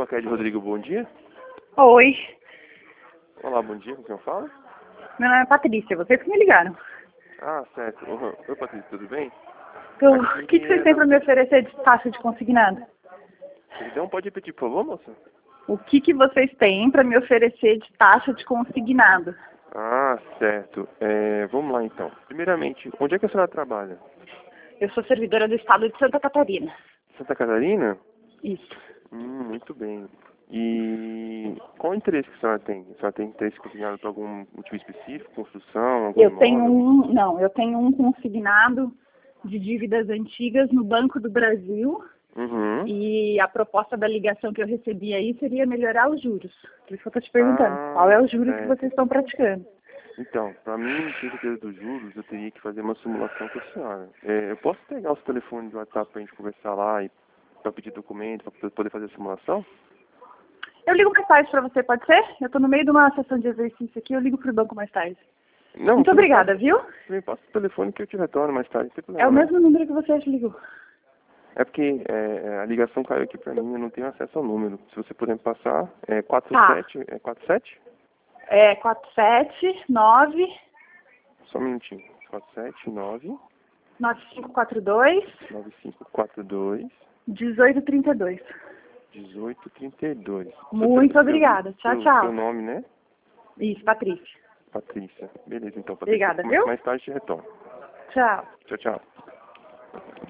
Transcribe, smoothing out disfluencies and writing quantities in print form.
Clédio Rodrigo, bom dia. Oi, Olá, bom dia, com quem eu falo? meu nome é Patrícia, vocês que me ligaram. Ah, certo. Uhum. Oi, Patrícia, tudo bem? O que vocês têm para me oferecer de taxa de consignado? Perdão, pode repetir, por favor, moça? O que vocês têm para me oferecer de taxa de consignado? Ah, certo. Vamos lá, então. Primeiramente, onde é que a senhora trabalha? Eu sou servidora do estado de Santa Catarina. Santa Catarina? Isso. Muito bem. E qual o interesse que a senhora tem? A senhora tem interesse consignado por algum motivo específico, construção, algum imóvel? Eu tenho um consignado de dívidas antigas no Banco do Brasil Uhum. e a proposta da ligação que eu recebi aí seria melhorar os juros. Por isso que eu estou te perguntando, qual é o juro que vocês estão praticando? Então, para mim, ter certeza dos juros, eu teria que fazer uma simulação com a senhora. Eu posso pegar o seu telefone de WhatsApp para a gente conversar lá e para pedir documento, para poder fazer a simulação? Eu ligo mais tarde para você, pode ser? Eu estou no meio de uma sessão de exercício aqui, eu ligo pro banco mais tarde. Não, Muito obrigada, viu? Você me passa o telefone que eu te retorno mais tarde, não tem problema. É o mesmo número que você ligou. É porque a ligação caiu aqui para mim, eu não tenho acesso ao número. Se você puder me passar, 47, 47? É 479 Só um minutinho. 479 9542 9542 1832. 1832. Muito obrigada. Tchau, tchau. Seu nome, né? Isso, Patrícia. Patrícia. Beleza, então, Patrícia. Obrigada, viu? Mais tarde te retorno. Tchau. Tchau, tchau.